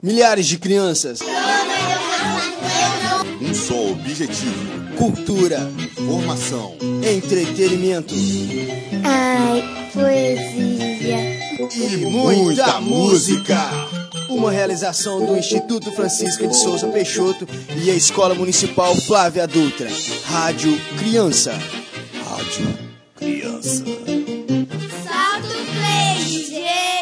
milhares de crianças. Um só objetivo: Cultura, formação, entretenimento Ai, poesia e muita música. Uma realização do Instituto Francisco de Souza Peixoto e a Escola Municipal Flávia Dutra. Rádio Criança. Rádio Criança. Solta o play, DJ.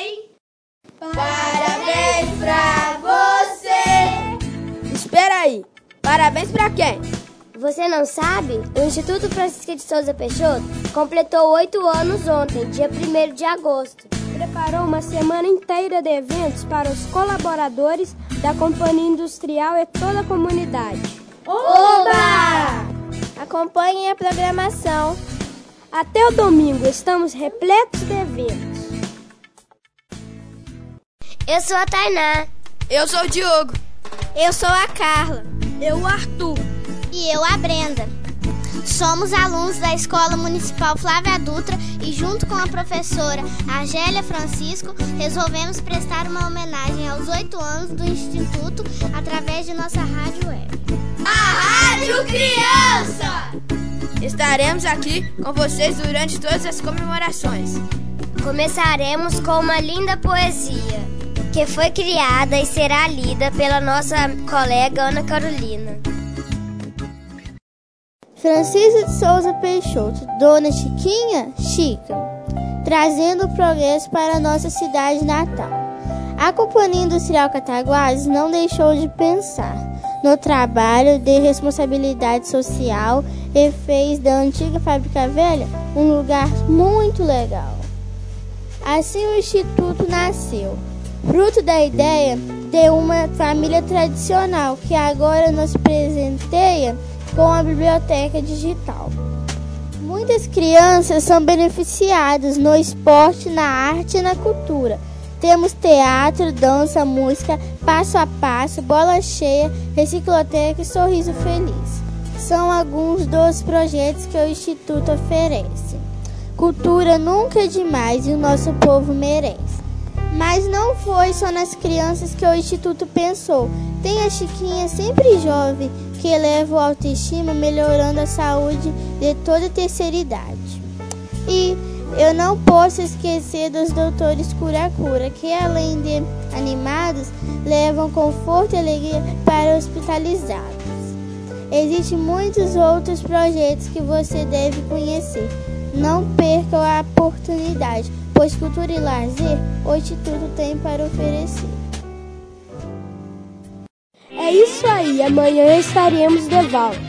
Parabéns pra você. Espera aí, parabéns pra quem? Você não sabe? O Instituto Francisco de Souza Peixoto completou 8 anos ontem, dia 1º de agosto. Preparou uma semana inteira de eventos para os colaboradores da Companhia Industrial e toda a comunidade. Oba! Acompanhem a programação. Até o domingo estamos repletos de eventos. Eu sou a Tainá. Eu sou o Diogo. Eu sou a Carla. Eu o Arthur. E eu a Brenda. Somos alunos da Escola Municipal Flávia Dutra e junto com a professora Argélia Francisco resolvemos prestar uma homenagem aos 8 anos do Instituto através de nossa rádio web. A Rádio Criança! Estaremos aqui com vocês durante todas as comemorações. Começaremos com uma linda poesia que foi criada e será lida pela nossa colega Ana Carolina. Francisco de Souza Peixoto, Dona Chiquinha, Chica, trazendo progresso para a nossa cidade natal. A Companhia Industrial Cataguases não deixou de pensar no trabalho de responsabilidade social e fez da antiga fábrica velha um lugar muito legal. Assim o Instituto nasceu, fruto da ideia de uma família tradicional que agora nos presenteia com a biblioteca digital. Muitas crianças são beneficiadas no esporte, na arte e na cultura. Temos teatro, dança, música, passo a passo, bola cheia, recicloteca e sorriso feliz. São alguns dos projetos que o Instituto oferece. Cultura nunca é demais e o nosso povo merece. Mas não foi só nas crianças que o Instituto pensou. Tem a Chiquinha sempre jovem, que eleva a autoestima, melhorando a saúde de toda a terceira idade. E eu não posso esquecer dos doutores cura-cura, que além de animados, levam conforto e alegria para hospitalizados. Existem muitos outros projetos que você deve conhecer. Não perca a oportunidade, pois cultura e lazer o Instituto tem para oferecer. É isso aí, amanhã estaremos de volta.